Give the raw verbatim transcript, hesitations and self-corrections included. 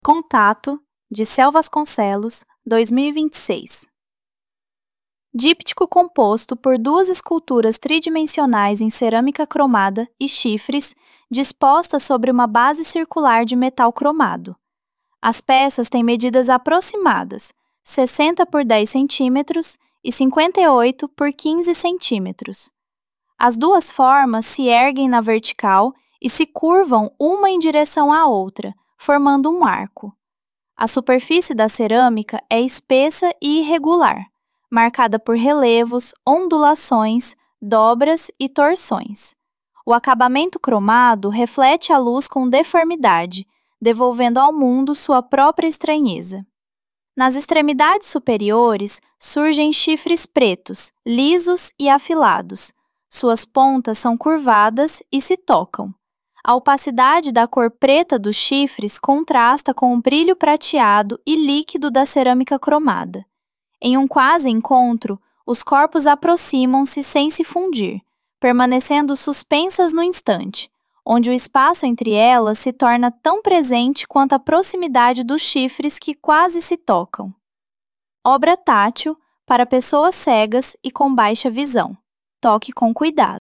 Contato, de Cel Vasconcelos, dois mil e vinte e seis. Díptico composto por duas esculturas tridimensionais em cerâmica cromada e chifres, dispostas sobre uma base circular de metal cromado. As peças têm medidas aproximadas, sessenta por dez centímetros e cinquenta e oito por quinze centímetros. As duas formas se erguem na vertical e se curvam uma em direção à outra, formando um arco. A superfície da cerâmica é espessa e irregular, marcada por relevos, ondulações, dobras e torções. O acabamento cromado reflete a luz com deformidade, devolvendo ao mundo sua própria estranheza. Nas extremidades superiores surgem chifres pretos, lisos e afilados. Suas pontas são curvadas e se tocam. A opacidade da cor preta dos chifres contrasta com o brilho prateado e líquido da cerâmica cromada. Em um quase encontro, os corpos aproximam-se sem se fundir, permanecendo suspensas no instante, onde o espaço entre elas se torna tão presente quanto a proximidade dos chifres que quase se tocam. Obra tátil para pessoas cegas e com baixa visão. Toque com cuidado.